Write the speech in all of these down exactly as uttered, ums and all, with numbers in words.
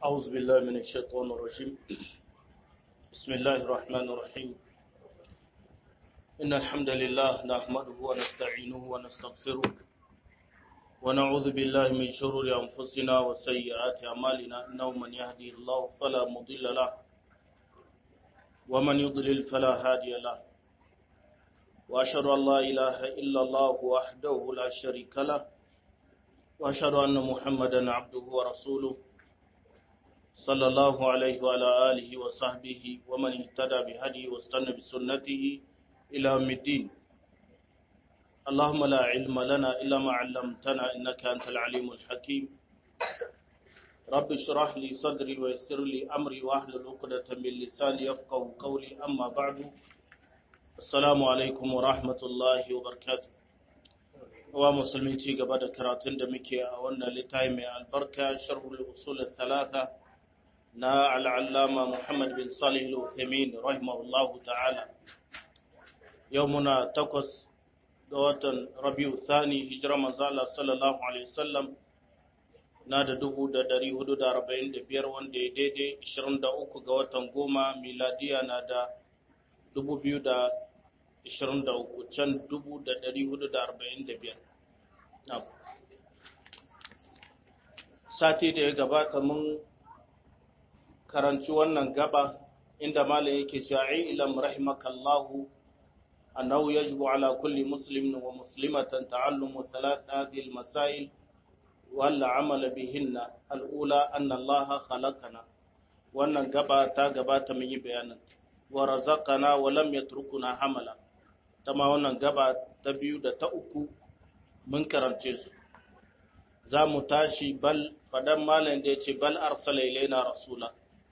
أعوذ بالله من الشيطان الرجيم بسم الله الرحمن الرحيم إن الحمد لله نحمده ونستعينه ونستغفره ونعوذ بالله من شرور أنفسنا وسيئات أعمالنا إنه من يهدي الله فلا مضل له ومن يضلل فلا هادي له وأشهد أن لا إله إلا الله وحده لا شريك له وأشهد أن محمدا عبده ورسوله صلى الله عليه وعلى آله وصحبه ومن اهتدى بهديه واستنى بسنته إلى يوم الدين اللهم لا علم لنا إلا ما علمتنا إنك أنت العليم الحكيم رب اشرح لي صدري ويسر لي أمري واحلل عقدة من لساني يفقهوا قولي أما بعد السلام عليكم ورحمة الله وبركاته wa musulmi ci gaba da karatun da muke a wannan littafi mai albarka sharhul usul thalatha na al'allama Muhammad bin Salih al-Uthaymeen rahimahullahu ta'ala yau muna takwas ga watan Rabiu Thani hijira manzo Allah sallallahu alaihi wasallam na da dubu da dari hudu da arba'in da biyar wanda ya daidai ishirin da uku ga watan goma miladiya na da dubu biyu da ishirin da uku can dubu da dari hudu da arba'in da biyar. Sati da ya gabata mun karanci wannan gaba inda malam yake cewa ilam rahimakallahu annahu yajibu ala kulli muslimin wa muslimatan ta'allumu thalath hadhihi al-masail wal 'amal bihinna al-ula anna Allah khalaqana wannan gaba ta gabata mun yi bayanin wa razaqana wa lam yatrukuna hamala tama wannan gaba ta biyu da ta uku mun karance su za mu tashi bal fadan malam da ya ce bal arsala ilaina rasula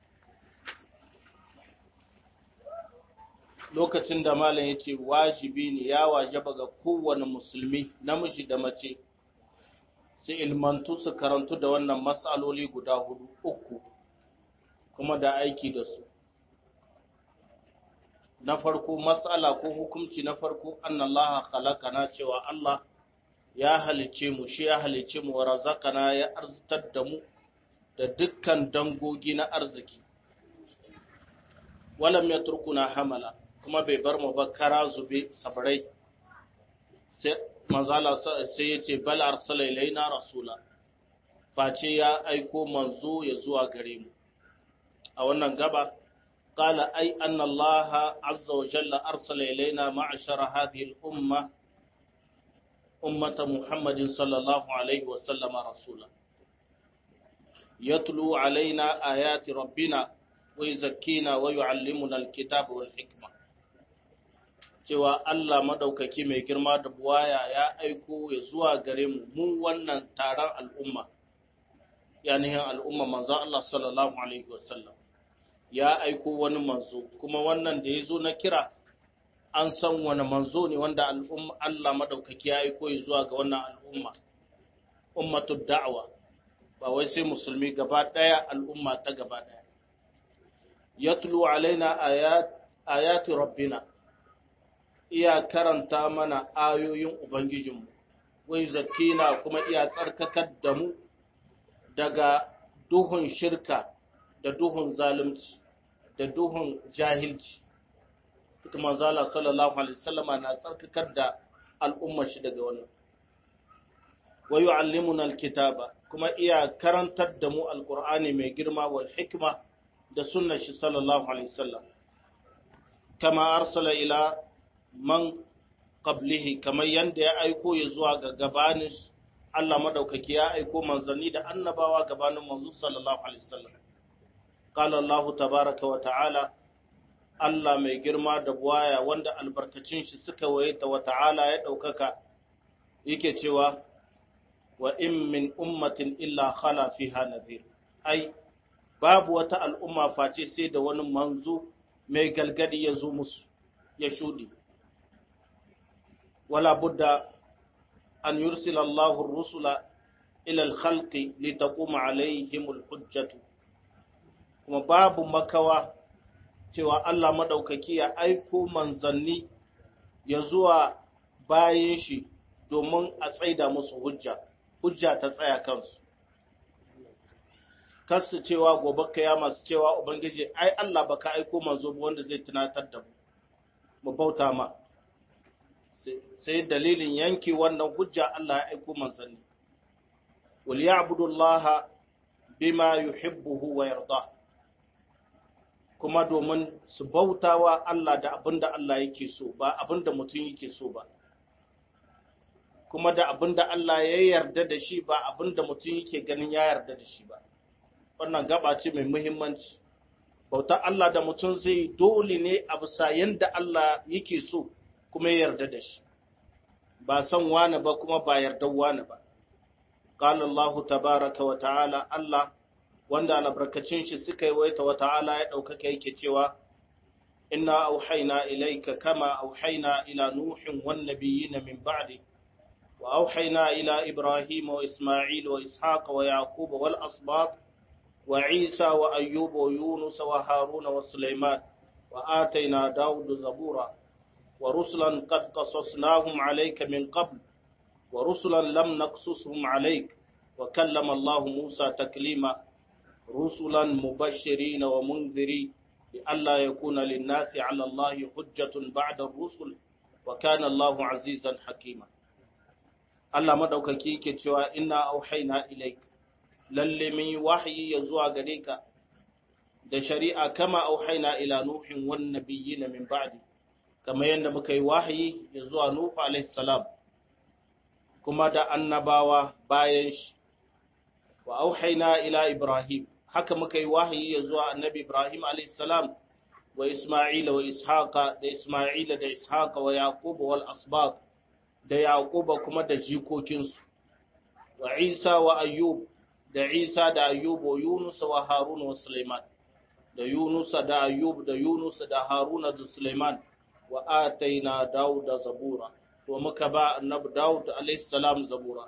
lokacin da malam ya ce wajibi ne ya wajaba ga kowane musulmi namiji da mace su ilmantu su karantu da wannan matsaloli guda hudu uku kuma da aiki da su na farko matsala ko hukunci na farko annallaha khalaqana cewa Allah ya halice mu shi ya halice mu wa razaqana ya arzitar da mu da dukkan dangogi na arziki walam yatrukuna hamala kuma bai bar mu ba kara zube sabrai sai manzala sai yace bal arsala ilaina rasula face ya aiko manzo ya zuwa gare mu a wannan gaba قال أي أن الله عز وجل أرسل إلينا معشر هذه الأمة أمة محمد صلى الله عليه وسلم رسولا يتلو علينا آيات ربنا ويزكينا ويعلمنا الكتاب والحكمة cewa Allah madaukaki mai girma da buwaya ya aiko ya zuwa gare mu mu wannan taron al'umma yani al'umma manzo Allah sallallahu alaihi wasallam ya aiko wani manzo kuma wannan da ya zo na kira an san wani manzo ne wanda al'umma Allah madaukaki ya aiko ya zuwa ga wannan al'umma ummatud da'wa ba wai sai musulmi gaba daya al'umma ta gaba daya yatlu alaina ayat ayati rabbina iya karanta mana ayoyin ubangijinmu wai zakina kuma iya tsarkakar da mu daga duhun shirka da duhun zalunci da duhun jahilci ita manzala sallallahu alaihi wasallama na tsarkakar da al'ummar shi daga wannan wa yu'allimuna alkitaba kuma iya karantar da mu alqur'ani mai girma wal hikma da sunnar shi sallallahu alaihi wasallam kama arsala ila man qablihi kamar yanda ya aiko ya zuwa ga gabanin Allah madaukaki ya aiko manzanni da annabawa gabanin manzo sallallahu alaihi wasallam قال الله تبارك وتعالى Allah mai girma da buwaya wanda albarkacin shi suka wayeta wa ta'ala ya ɗaukaka yake cewa wa in min ummatin illa khala fiha nadhir ai babu wata al'umma face sai da wani manzo mai galgadi ya zo musu ya shudi wala budda an yursila Allahu ar-rusula ila al-khalqi litaquma alaihim al-hujjatu kuma babu makawa cewa Allah maɗaukaki ya aiko manzanni ya zuwa bayan shi domin a tsaida musu hujja, hujja ta tsaya kansu. kasu cewa gobe kiyama su cewa ubangiji ai Allah baka aiko manzo ba wanda zai tunatar da mu mu bauta ma sai dalilin yanki wannan hujja Allah ya aiko manzanni wal ya'budu Allah bima yuhibbu wa yarda kuma domin su bautawa Allah da abinda Allah yake so ba abinda mutum yake so ba kuma da abinda Allah ya yarda da shi ba abinda mutum yake ganin ya yarda da shi ba wannan gaba ce mai muhimmanci bauta Allah da mutum zai dole ne a bisa yanda Allah yake so kuma ya yarda da shi ba san wani ba kuma ba yarda wani ba qala Allah tabaaraka wa ta'ala Allah wanda albarkacin shi suka yi waita wa ta'ala ya daukaka yake cewa inna auhayna ilayka kama auhayna ila nuhin wan nabiyyin min ba'di wa auhayna ila ibrahim wa isma'il wa ishaq wa yaqub wal asbat وعيسى وأيوب ويونس وهارون وسليمان وآتينا داود زبورا ورسلا قد قصصناهم عليك من قبل ورسلا لم نقصصهم عليك وكلم الله موسى تكليما رسلا مبشرين ومنذرين لئلا يكون للناس على الله حجة بعد الرسل وكان الله عزيزا حكيما الله مدوكاكي ke cewa inna auhayna ilayka lalle mun yi wahayi ya zuwa gare ka da shari'a kama auhaina ila nuhin wan nabiyyin min ba'di kamar yadda muka yi wahayi ya zuwa nuhu alayhi salam kuma da annabawa bayan shi wa auhaina ila ibrahim haka muka yi wahayi ya zuwa annabi ibrahim alayhi salam wa isma'ila wa ishaqa da isma'ila da ishaqa wa yaqub wal asbaq da yaquba kuma da jikokinsu wa isa wa ayyub da Isa da Ayyub wa Yunus wa Harun wa Sulaiman da Yunus da Ayyub da Yunus da Harun da Sulaiman wa ataina Dawud zabura to muka ba annabi Dawud alayhi salam zabura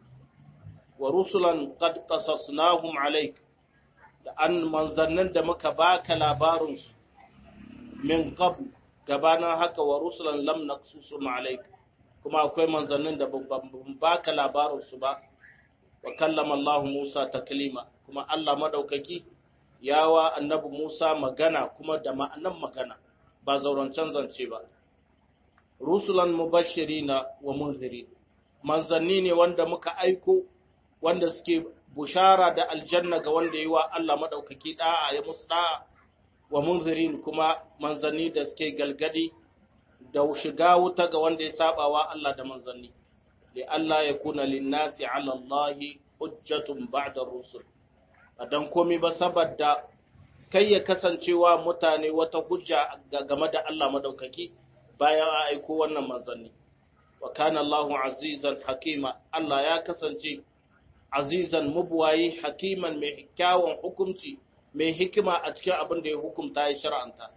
wa rusulan qad qasasnahum alayk da an manzannan da muka baka labarun su min qabl gabanan haka wa rusulan lam naqsusum alayk kuma akwai manzannin da ban baka labarun su ba wa kallama Allah Musa taklima kuma Allah madaukaki yawa annabi Musa magana kuma da ma'anan magana ba zaurancan zance ba rusulan mubashirina wa munzirin manzanni ne wanda muka aiko wanda suke bushara da aljanna ga wanda yi wa Allah madaukaki da'a ya musu da'a wa munzirin kuma manzanni da suke galgadi da shiga wuta ga wanda ya saba wa Allah da manzanni لألا يكون للناس على الله حجة بعد الرسل adan komai ba saboda kai ya kasancewa mutane wata hujja game da Allah madaukaki bayan a aiko wannan manzanni wa kana Allahu azizan hakima Allah ya kasance azizan mubwayi hakiman mai kyawun hukunci mai hikima a cikin abin da ya hukunta ya shar'anta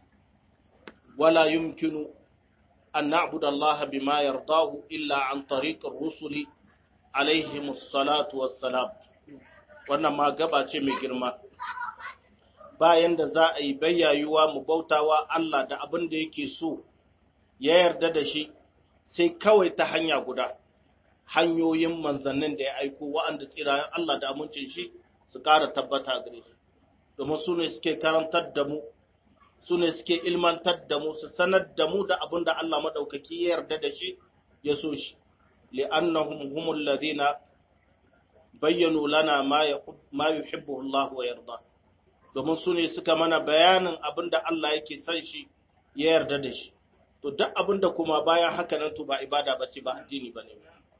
wala yumkinu أن نعبد الله بما يرضاه إلا عن طريق الرسل عليهم الصلاة والسلام wannan ma gaba ce mai girma bayan da za a yi bayyayuwa mu bautawa Allah da abin da yake so ya yarda da shi sai kawai ta hanya guda hanyoyin manzannin da ya aiko wa'anda tsirayen Allah da amincin shi su ƙara tabbata gare su domin su ne suke karantar da mu su ne suke ilmantar da mu su sanar da mu da abin da Allah maɗaukaki ya yarda da shi ya so shi li'annahum humul ladina bayyanu lana ma yuhibbu Allah wa yarda domin su ne suka mana bayanin abin da Allah yake son shi ya yarda da shi to duk abin da kuma bayan haka nan to ba ibada bace ba addini bane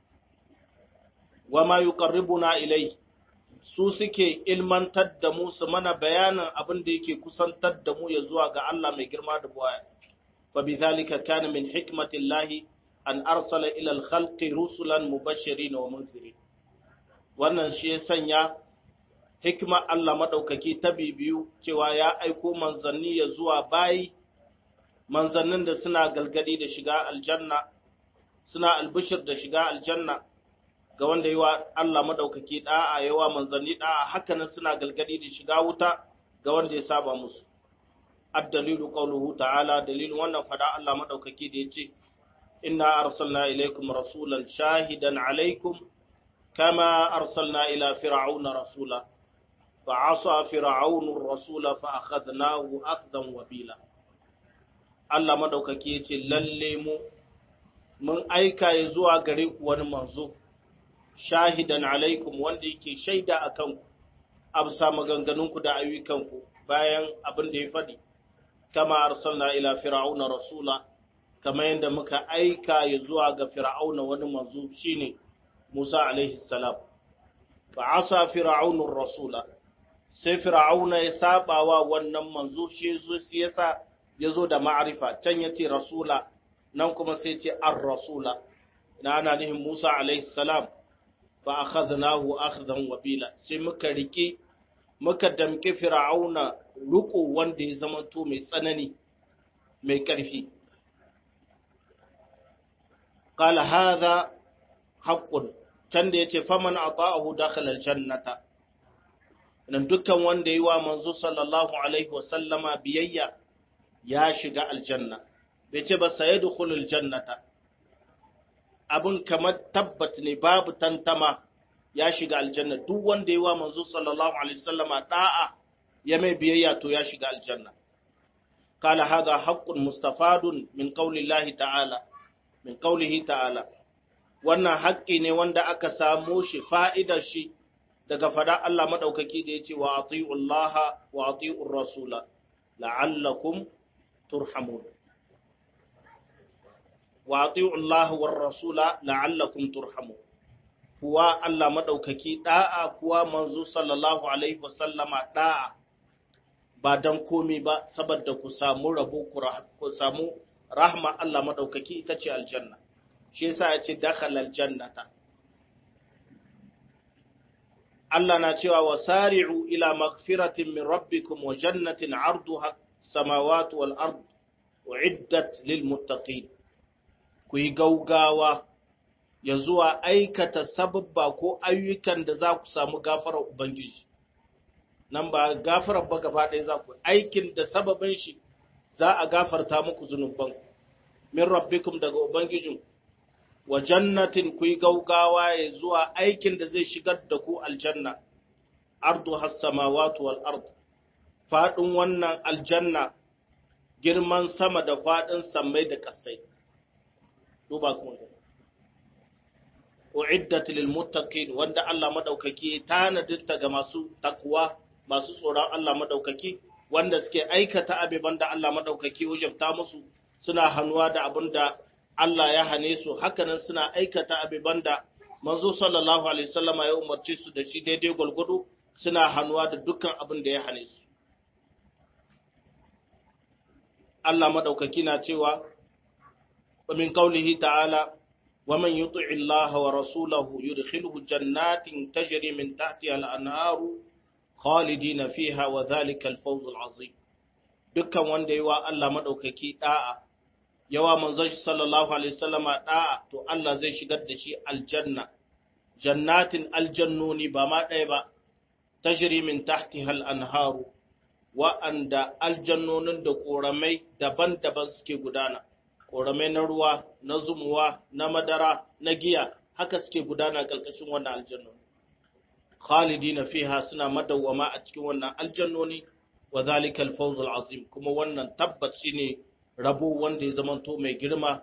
wa ma yuqarribuna ilayhi su suke ilmantar da mu su mana bayanin abin da yake kusantar da mu ya zuwa ga Allah mai girma da buwaya fa bidhalika kana min hikmatillahi an arsala ila al-khalqi rusulan mubashirin wa munzirin wannan shi ya sanya hikma Allah madaukaki ta bibiyu cewa ya aiko manzanni ya zuwa bayi manzannin da suna galgadi da shiga aljanna suna albishir da shiga aljanna ga wanda yawa Allah madaukaki da'a yawa manzanni da'a hakanan suna galgadi da shiga wuta ga wanda ya saba musu ad-dalilu qawluhu ta'ala dalilin wannan fada Allah madaukaki da yace inna arsalna ilaykum rasulan shahidan alaykum kama arsalna ila fir'auna rasula فعصى فرعون الرسول فأخذناه أخذا وبيلا Allah madaukaki yace lalle mu mun aika ya zuwa gare ku wani manzo shahidan alaikum wanda yake shaida akan ku absa maganganunku da ayyukanku bayan abin da ya faɗi kama arsalna ila fir'auna rasula kama yadda muka aika ya zuwa ga fir'auna wani manzo shine Musa alaihi salam fa asa fir'aunur rasula sai fir'auna ya saba wa wannan manzo shi shi yasa yazo da ma'rifa can yace rasula nan kuma sai ce ar-rasula ina ana nihin Musa alaihi salam fa akhadnahu akhdan wabila sai muka rike muka damke fir'auna ruko wanda ya zama to mai tsanani mai karfi qala hadha haqqun can da yace faman ata'ahu dakhala aljannata nan dukkan wanda yi wa manzo sallallahu alaihi wasallama biyayya ya shiga aljanna bai ce ba sayadkhulul jannata abun kamar tabbat ne babu tantama ya shiga aljanna duk wanda yi wa manzo sallallahu alaihi wasallama da'a ya mai biyayya to ya shiga aljanna qala hadha haqqun mustafadun min qawli llahi ta'ala min qawlihi ta'ala wannan haƙƙi ne wanda aka samo shi fa'idar shi daga fada Allah madaukaki da yace wa atiullaha wa atiur rasula la'allakum turhamun wa atiullaha war rasula la'allakum turhamun kuwa Allah madaukaki da'a kuwa manzo sallallahu alaihi wasallama da'a ba dan komi ba saboda ku samu rabo ku samu rahma Allah madaukaki ita ce aljanna shi yasa ya ce dakhala aljannata Allah na cewa wasari'u ila maghfiratin min rabbikum wa jannatin 'arduha samawati wal ard u'iddat lil muttaqin ku yi gaugawa ya zuwa aikata sababba ko ayyukan da za ku samu gafarar ubangiji nan ba gafarar ba gaba ɗaya za ku aikin da sababin shi za a gafarta muku zunubanku min rabbikum daga ubangijin wa jannatin ku yi gaugawa ya zuwa aikin da zai shigar da ku aljanna ardu has-samawati wal ard fadin wannan aljanna girman sama da fadin sammai da kasai duba ku uiddat lil muttaqin wanda Allah madaukaki tanadinta ga masu takwa masu tsoron Allah madaukaki wanda suke aikata abiban da Allah madaukaki wajabta musu suna hanuwa da abinda Allah ya hane su hakanan suna aikata abiban da manzo sallallahu alaihi wasallama ya umarce su da shi daidai gulgudu suna hanuwa da dukkan abin da ya hane su Allah madaukaki na cewa min qaulihi ta'ala wa man yuti'i Allah wa rasulahu yudkhilhu jannatin tajri min tahtiha al-anharu khalidina fiha wa dhalika al-fawz al-azim dukkan wanda yayi wa Allah madaukaki da'a yawa manzon sallallahu alaihi wasallama da'a to Allah zai shigar da shi aljanna jannatin aljannuni ba ma ɗaya ba tajri min tahtiha al-anharu wa anda aljannonin da koramai daban-daban suke gudana koramai na ruwa na zumuwa na madara na giya haka suke gudana kalkashin wannan aljannoni khalidina fiha suna madawwama a cikin wannan aljannoni wa zalika al-fawz al-azim kuma wannan tabbat shine rabo wanda ya zamanto mai girma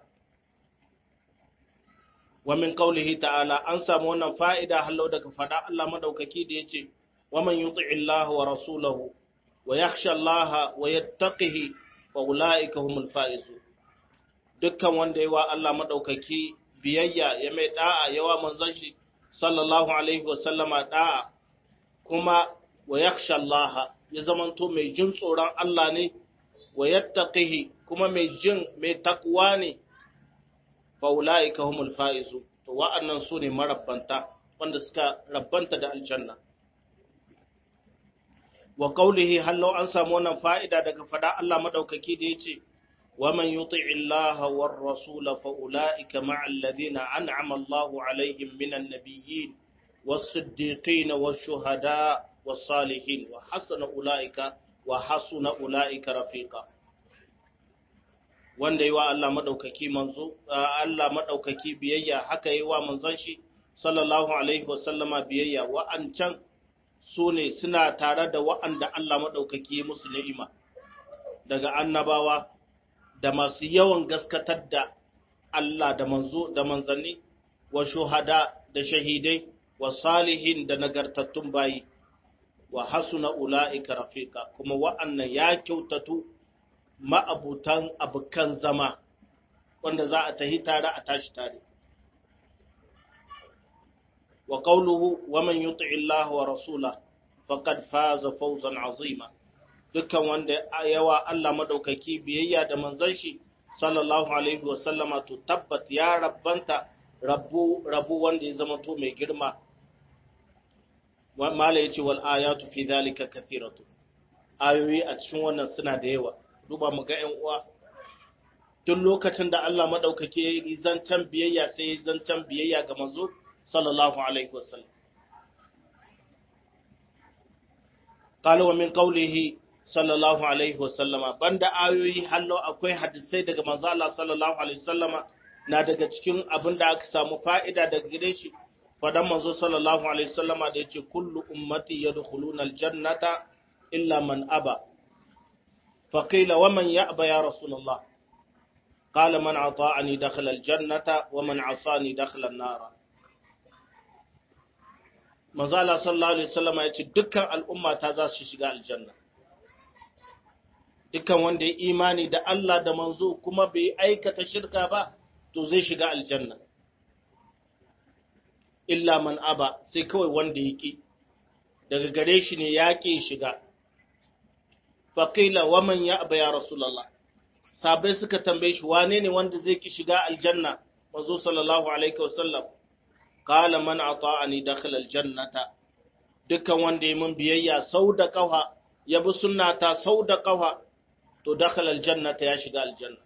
wa min qawlihi ta'ala an samu wannan fa'ida hallau daga fada Allah madaukaki da yace wa man yuti'i Allah wa rasulahu wa yakhsha Allah wa yattaqihi wa ulaika humul faizun dukkan wanda yawa Allah madaukaki biyayya ya mai da'a yawa manzon shi sallallahu alaihi wa sallama da'a kuma wa yakhsha Allah ya zamanto mai jin tsoron Allah ne wa yattaqihi kuma mai jin mai takwa ne fa ulaika humul faizu to wa'annan su ne marabbanta wanda suka rabbanta da aljanna wa qawlihi hallau an samu wannan fa'ida daga fada Allah madaukaki da yace wa man yuti'i Allah war rasula fa ulaika ma'al ladina an'ama Allahu alaihim minan nabiyyin was-siddiqin wash-shuhada was-salihin wa hasuna ulaika wa hasuna ulaika rafiqa wanda yi wa Allah maɗaukaki manzo Allah maɗaukaki biyayya haka yi wa manzon shi sallallahu alaihi wasallama biyayya wa'ancan su ne suna tare da wa'anda Allah maɗaukaki musu ni'ima daga annabawa da masu yawan gaskatar da Allah da manzo da manzanni wa shuhada da shahidai wa salihin da nagartattun bayi wa hasuna ula'ika rafiqa kuma wa'annan ya kyautatu ma'abutan abukan zama wanda za a tahi tare a tashi tare wa qawluhu wa man yuti'i Allah wa rasulahu faqad faza fawzan azima dukkan wanda yawa Allah madaukaki biyayya da manzon shi sallallahu alaihi wa sallama to tabbat ya rabbanta rabbu rabbu wanda ya zama to mai girma mala yace wal ayatu fi dhalika kathiratu ayoyi a cikin wannan suna da yawa duba mu ga ƴan uwa tun lokacin da Allah madaukake ya yi zancan biyayya sai ya zancan biyayya ga manzo sallallahu alaihi wa sallam qala wa min qawlihi sallallahu alaihi wa sallama banda ayoyi hallo akwai hadisai daga manzo Allah sallallahu alaihi wa sallama na daga cikin abin da aka samu fa'ida daga gare shi fadan manzo sallallahu alaihi wa sallama da yace kullu ummati yadkhuluna aljannata illa man aba faqila wa man ya'ba ya rasulullah qala man ata'ani dakhala aljannata wa man 'asani dakhala an-nar manzo Allah sallallahu alaihi wa sallama yace dukkan al'umma ta za su shiga aljanna dukkan wanda ya imani da Allah da manzo kuma bai aikata shirka ba to zai shiga aljanna illa man aba sai kawai wanda ya ki daga gare shi ne ya ki shiga faqila wa man ya'ba ya rasulullah sabai suka tambaye shi wane ne wanda zai ki shiga aljanna manzo sallallahu alaihi wasallam qala man ata'ani dakhala aljannata dukkan wanda ya mun biyayya sau da kafa ya bi sunnata sau da kafa to dakhala aljannata ya shiga aljanna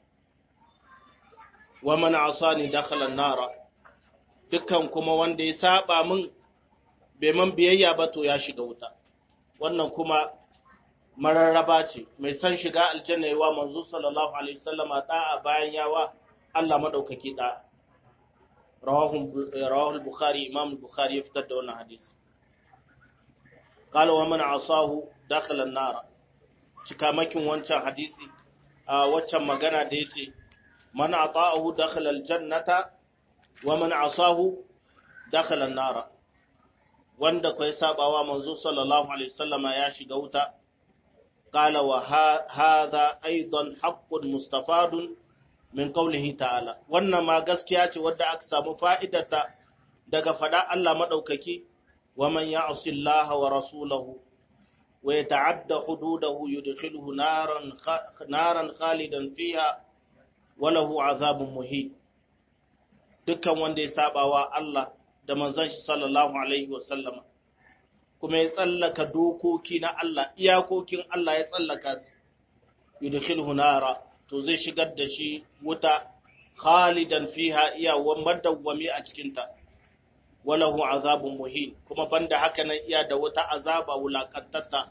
wa man asani dakhala an-nara dukkan kuma wanda ya saba min bai man biyayya ba to ya shiga wuta wannan kuma mararraba ce mai san shiga aljanna yawa manzo sallallahu alaihi wasallama da'a bayan yawa Allah madaukaki da rawahu rawahu al-bukhari imam al-bukhari ya fitar da wannan hadisi qala wa man asahu dakhala an-nara cikamakin wancan hadisi a waccan magana da yace man ata'ahu dakhala aljannata wa man asahu dakhala an-nar wanda kai sabawa manzo sallallahu alaihi wasallama ya shiga wuta qala wa hadha aidan haqqun mustafadun min qawlihi ta'ala wannan ma gaskiya ce wadda aka samu fa'idata daga fada Allah madaukaki wa man ya'si Allah wa rasulahu ويتعدى حدوده يدخله نارا نارا خالدا فيها وله عذاب مهين dukkan wanda ya sabawa Allah da manzon shi sallallahu alaihi wasallam kuma ya tsallaka dokoki na Allah iyakokin Allah ya tsallaka su yudkhilhu nara to zai shigar da shi wuta khalidan fiha iya wa madawwami a cikin ta walahu azabun muhin kuma banda haka nan iya da wata azaba wulakantatta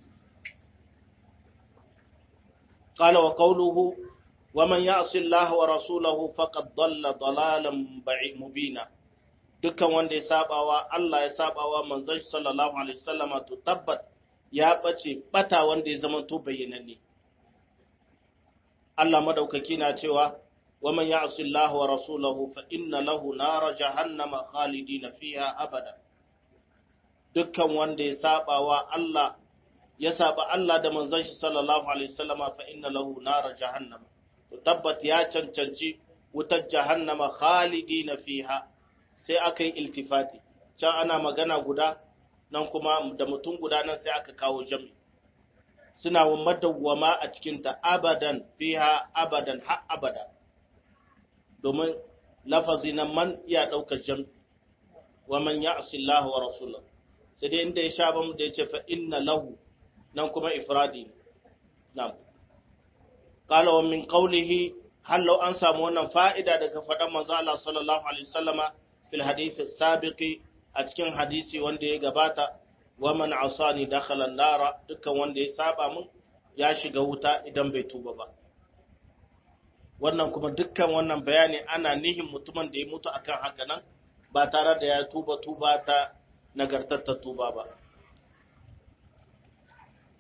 qala wa qawluhu wa man ya'si Allah wa rasulahu faqad dalla dalalan mubina dukkan wanda ya sabawa Allah ya sabawa manzon sallallahu alaihi wasallama to tabbat ya bace bata wanda ya zama to bayyananne Allah madaukaki na cewa ومن يعص الله ورسوله فإن له نار جهنم خالدين فيها أبدا dukkan wanda ya saba wa Allah ya saba Allah da manzon shi sallallahu alaihi wasallam fa inna lahu nar jahannam to tabbat ya cancanci wutar jahannama khalidina fiha sai akai iltifati can ana magana guda nan kuma da mutum guda nan sai aka kawo jami suna madawwama a cikin ta abadan fiha abadan ha abada domin lafazi na man iya ɗaukar jam wa man ya'si Allah wa rasulahu sai dai inda ya sha bamu da yace fa inna lahu nan kuma ifradi na'am qala wa min qawlihi hal law an samu wannan fa'ida daga faɗan manzo Allah sallallahu alaihi wasallama fil hadith as-sabiqi a cikin hadisi wanda ya gabata wa man asani dakhala an-nara dukkan wanda ya saba mun ya shiga wuta idan bai tuba ba wannan kuma dukkan wannan bayani ana nihin mutumin da ya mutu akan haka nan ba tare da ya tuba tuba ta nagartattar tuba ba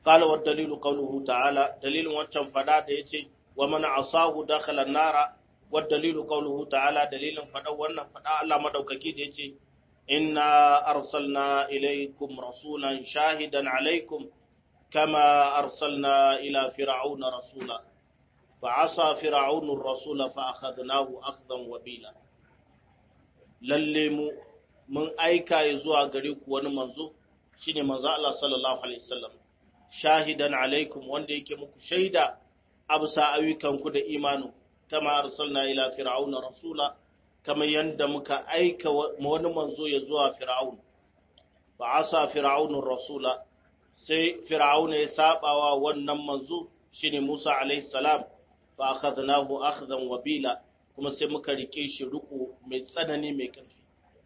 qala wa dalilu qawluhu ta'ala dalilin wancan fada da yace wa man asahu dakhala an-nara wa dalilu qawluhu ta'ala dalilin fada wannan fada Allah madaukaki da yace inna arsalna ilaykum rasulan shahidan alaykum kama arsalna ila fir'auna rasula fa'asa fir'aunu ar-rasula fa akhadnahu akhdan wabila lalle mu mun aika zuwa gare ku wani manzo shine manzo Allah sallallahu alaihi wasallam shahidan alaikum wanda yake muku shaida abusa ayyukanku da imanu kama arsalna ila fir'auna rasula kama yanda muka aika wani manzo ya zuwa fir'aun fa asa fir'aunu rasula sai fir'auna ya sabawa wannan manzo shine Musa alaihi salam fa akhadnahu akhdan wabila kuma sai muka rike shi ruku mai tsanani mai karfi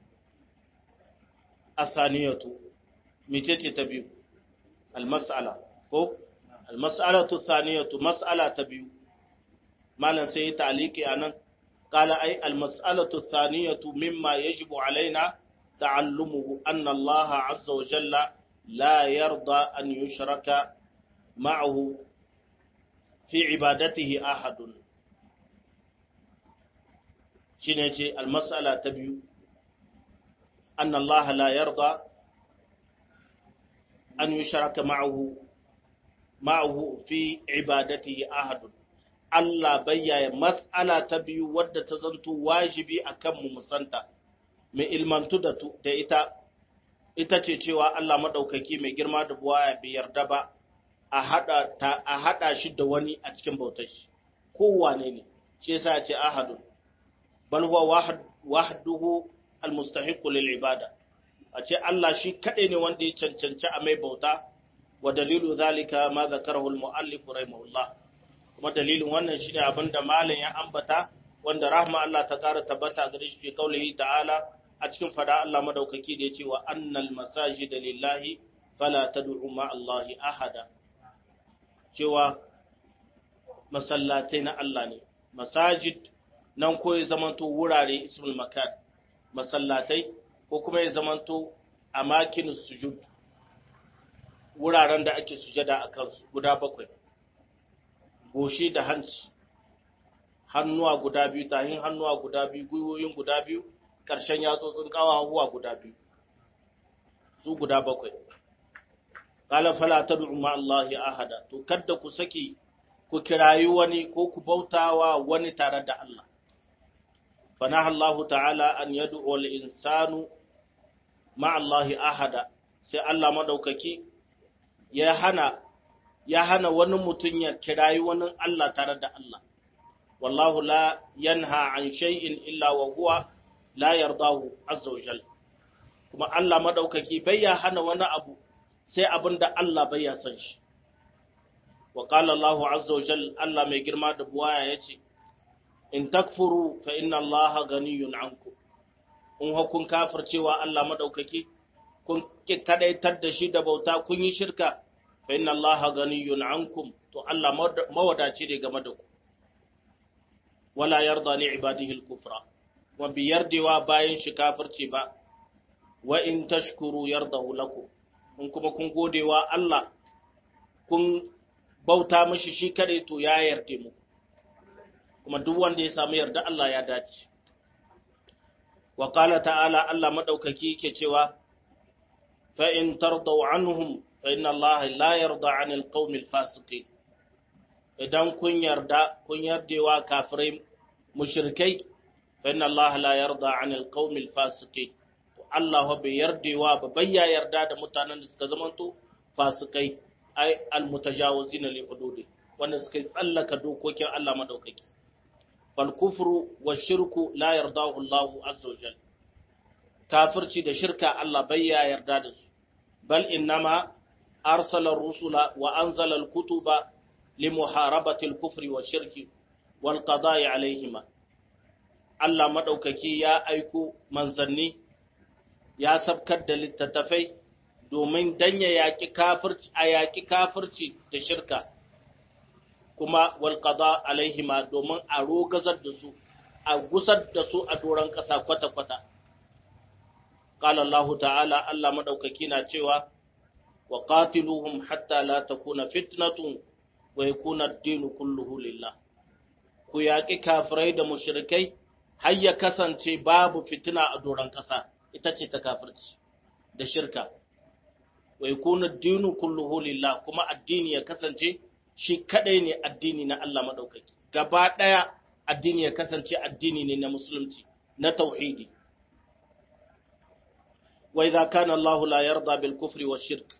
athaniyatu mitete ta biyu almas'ala ko almas'alatu thaniyatu mas'ala ta biyu malan sai ta'liqi anan qala ay almas'alatu thaniyatu mimma yajibu alaina ta'allumuhu anna Allah azza wa jalla la yarda an yushraka ma'ahu fi ibadatihi ahadun shine ce almas'ala ta biyu anna Allah la yarda an yushraka ma'ahu ma'ahu fi ibadatihi ahadun Allah bayyaya mas'ala ta biyu wadda ta zanto wajibi akan mu musanta mai ilmantu da da ita ita ce cewa Allah madaukaki mai girma da buwaya bai yarda ba a hada ta a hada shi da wani a cikin bautar shi kowane ne shi yasa ya ce ahadun bal huwa wahd wahduhu almustahiqu lil ibada a ce Allah shi kaɗai ne wanda ya cancanci a mai bauta wa dalilu zalika ma zakarahu al-mu'allif rahimahullah kuma dalilin wannan shine abinda malam ya ambata wanda rahma Allah ta ƙara tabbata gare shi fi kaulihi ta'ala a cikin fada Allah madaukaki da yace wa annal masajida lillahi fala tad'u ma Allahi ahada cewa masallatai na Allah ne masajid nan ko ya zamanto wurare ismul makan masallatai ko kuma ya zamanto a makin sujud wuraren da ake sujada a kansu guda bakwai goshi da hanci hannuwa guda biyu tahin hannuwa guda biyu gwiwoyin guda biyu ƙarshen yatsotsin ƙawahuwa guda biyu su guda bakwai qala fala tad'u ma Allahi ahada to kadda ku saki ku kirayi wani ko ku bautawa wani tare da Allah فنهى الله تعالى أن يدعو الإنسان مع الله أحدا sai Allah madaukaki ya hana ya hana wani mutum ya kirayi wani Allah tare da Allah wallahu la yanha an shay'in illa wa huwa la yardahu azza wa jalla kuma Allah madaukaki bai ya hana wani abu sai abinda Allah bai ya san shi wa qala Allahu azza wa jalla Allah mai girma da buwaya yace in takfuru fa inna Allaha ganiyun ankum in hukun kafircewa Allah madaukaki kun kadaitar da shi da bauta kun yi shirka fa inna Allaha ganiyun ankum to Allah mawadaci ne game da ku wala yarda li ibadihi al-kufra wa bi yardiwa bayan shi kafirce ba wa in tashkuru yardahu lakum in kuma kun godewa Allah kun bauta mishi shi kadai to ya yarde muku kuma duk wanda ya samu yarda Allah ya dace wa qala ta'ala Allah madaukaki yake cewa fa in tardaw anhum fa inna Allah la yarda 'anil qaumil fasiqin idan kun yarda kun yardewa kafirai mushrikai fa inna Allah la yarda 'anil qaumil fasiqin Allah bai yardewa ba bayya yarda da mutanen da suka zamanto fasikai ai almutajawizina li hududi wanda suka tsallaka dokokin Allah madaukaki fal kufru washirku la yardahu Allah azza wajal kafirci da shirka Allah bayya yarda da su bal innama arsala ar-rusula wa anzala al-kutuba limuharabati al-kufri washirki wal qada'i alayhima Allah madaukaki ya aiko manzanni ya sabkar da littattafai domin dan ya yaki kafirci a yaki kafirci da shirka kuma wal qada alaihima domin a rogazar da su a gusar da su a doran kasa kwata kwata qala Allah ta'ala Allah madaukaki na cewa wa qatiluhum hatta la takuna fitnatun wa yakuna ad-din kulluhu lillah. Ku yaƙi kafirai da mushrikai har ya kasance babu fitina a doron ƙasa, ita ce ta kafirci da shirka. Wa yakuna ad-din kulluhu lillah, kuma addini ya kasance shi kadai ne addini na Allah madaukaki. Gaba daya addini ya kasance addini ne na musulunci, na tauhidi. Wa idza kana Allah la yarda bil kufri wa shirk,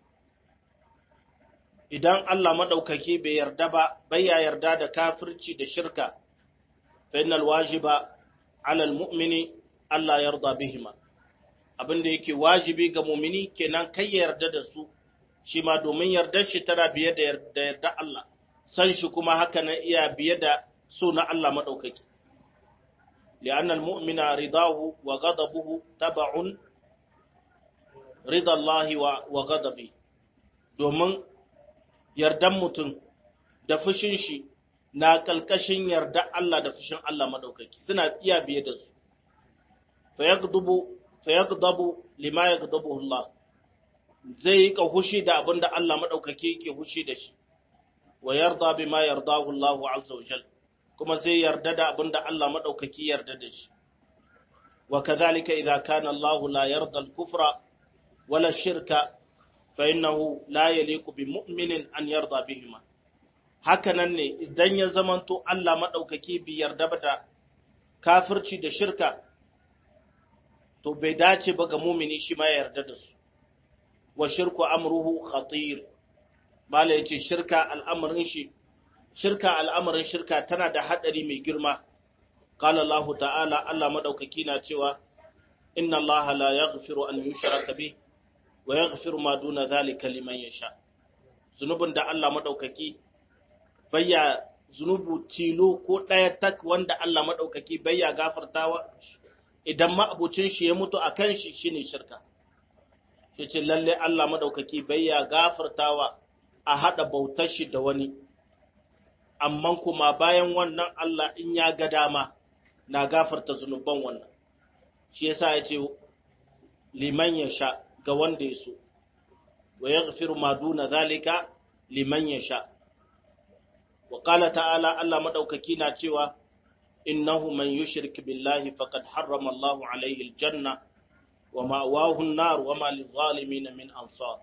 idan Allah madaukaki bai yarda ba, bai ya yarda da kafirci da shirka, fa innal wajiba ala al mu'mini alla yarda bihima, abinda yake wajibi ga mu'mini kenan kai ya yarda da su, shi ma domin yardar shi tana biye da yarda Allah, san shi kuma haka na iya biye da so na Allah madaukaki. li'anna al mu'mina ridahu wa ghadabuhu tab'un rida Allah wa ghadabi, domin yardan mutum da fushin shi na kalkashin yarda Allah da fushin Allah madaukaki, suna iya biye da su. Fa yaghdabu fa yaghdabu lima yaghdabuhu Allah, zai yi ka hushi da abinda Allah madaukaki yake hushi da shi. Wa yarda bima yardahu Allah azza wa jal, kuma zai yarda da abinda Allah madaukaki yarda da shi. Wa kadhalika idza kana Allah la yarda al-kufra wala shirka fa innahu la yaliqu bi mu'minin an yarda bihima. Hakanan ne idan ya zamanto Allah madaukaki bi yarda ba da kafirci da shirka, to bai dace ba ga mu'mini shi ma ya yarda da su. Wa shirku amruhu khatir, mala yace shirka al'amarin shi shirka al'amarin shirka tana da hadari mai girma. Qala Allah ta'ala, Allah madaukaki na cewa inna Allah la yaghfiru an yushraka bihi wa yaghfiru ma duna dhalika liman yasha. Zunubin da Allah madaukaki bayya zunubu tilo ko daya tak wanda Allah madaukaki bayya gafartawa idan ma'abucin shi ya mutu akan shi shine shirka. Yace lalle Allah madaukaki bayya gafartawa a hada bautar shi da wani, amma kuma bayan wannan Allah in ya ga dama na gafarta zunuban wannan. Shi yasa yace liman yasha, ga wanda ya so, wa yaghfiru ma duna zalika liman yasha. Wa qala ta'ala, Allah madaukaki na cewa innahu man yushrik billahi faqad harrama Allahu alayhi aljanna wa ma'wahu an-nar wa ma lizalimin min ansar.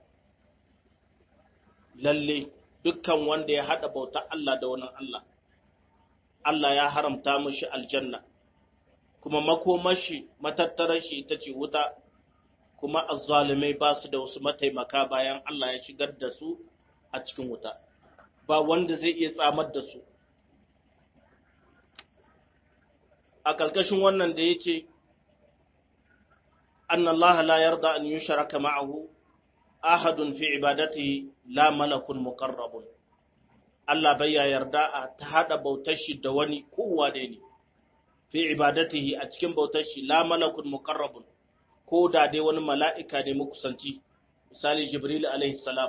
Lalle dukkan wanda ya hada bauta Allah da wani Allah, Allah ya haramta mishi aljanna, kuma makomashi matattarar shi ita ce wuta, kuma azzalimai ba su da wasu mataimaka bayan Allah ya shigar da su a cikin wuta, ba wanda zai iya tsamar da su. A ƙarƙashin wannan da ya ce, Anna Allah la yarda an yi sharaka ma'ahu, ahadun fi ibadatihi la malakun muqarrabun. Allah bai ya yarda a ta haɗa bautar shi da wani kowa da ne, fi ibadatihi a cikin bautar shi la malakun muqarrabun, ko da dai wani mala'ika ne makusanci, misali Jibril alaihi salam,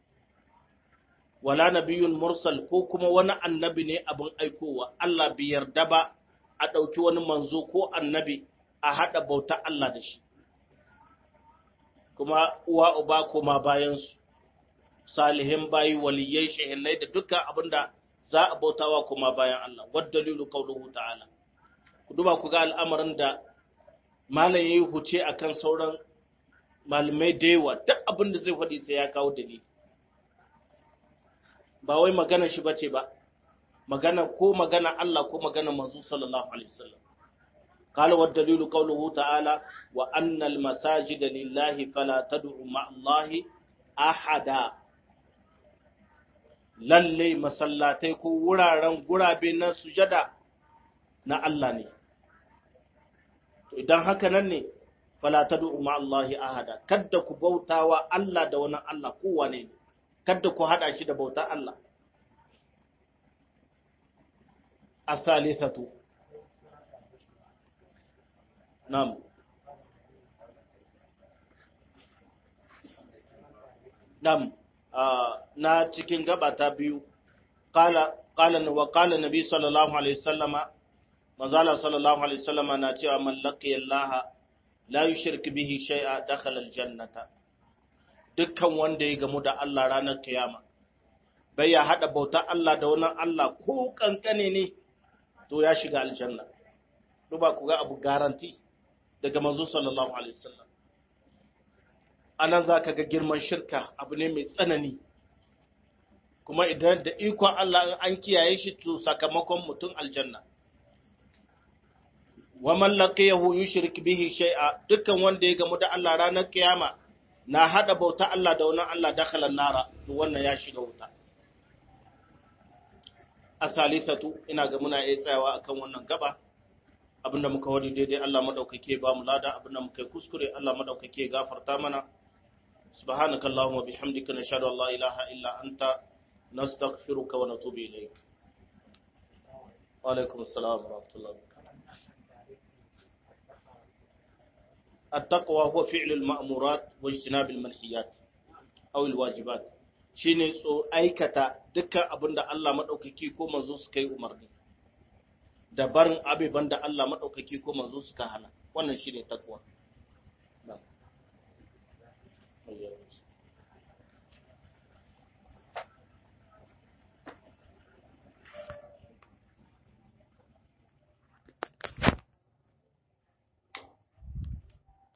wala nabiyun mursal, ko kuma wani annabi ne abin aikowa. Allah bai yarda ba a ɗauki wani manzo ko annabi a haɗa bauta Allah da shi, kuma uwa uba koma bayansu, salihin bayi, waliyai, shehillai da dukkan abin da za a bautawa koma bayan Allah. Wadda dalilu qauluhu ta'ala, ku duba ku ga al'amarin da malam ya yi huce a kan sauran malamai da yawa, duk abin da zai faɗi sai ya kawo dalili. Ba wai magana shi bace ba, magana ko magana Allah ko magana manzo sallallahu alaihi wasallam. Qala wa dalilu qawluhu ta'ala wa anna al masajida lillahi fala tad'u ma'a Allahi ahada. Lalle masallatai ko wuraren gurabe na sujada na Allah ne. Idan haka nan ne, fala tad'u ma Allahi ahada, kadda ku bautawa Allah da wani Allah kowane ne, kadda ku hada shi da bauta Allah. As-salisatu, nam nam na cikin gaba ta biyu, qala qala wa qala nabi sallallahu alaihi wasallama, manzala sallallahu alaihi wasallama na cewa man laqiya Allah la yushrik bihi shay'a dakhala aljannata, dukkan wanda ya gamu da Allah ranar kiyama bai ya hada bauta Allah da wani Allah ko kankane ne to ya shiga aljanna duba ku ga abu garanti daga manzo sallallahu alaihi wasallam anan zaka ga girman shirka abu ne mai tsanani kuma idan da ikon Allah an kiyaye shi to sakamakon mutum aljanna wa man laqiyahu yushrik bihi shay'a dukkan wanda ya gamu da Allah ranar kiyama na hada bauta Allah da wani Allah dakhala nara to wannan ya shiga wuta asalisatu ina ga muna iya tsayawa akan wannan gaba abinda muka wadi daidai Allah madaukake ba mu lada abinda muka yi kuskure Allah madaukake gafarta mana subhanakallahumma bihamdika nashhadu an la ilaha illa anta nastaghfiruka wa natubu ilayk wa alaikum assalam wa rahmatullahi wa barakatuh التقوى هو فعل المأمورات واجتناب المنهيات أو الواجبات shine tso aikata dukkan abin da Allah maɗaukaki ko manzo suka yi umarni da barin abubuwan da Allah maɗaukaki ko manzo suka hana wannan shine takwa.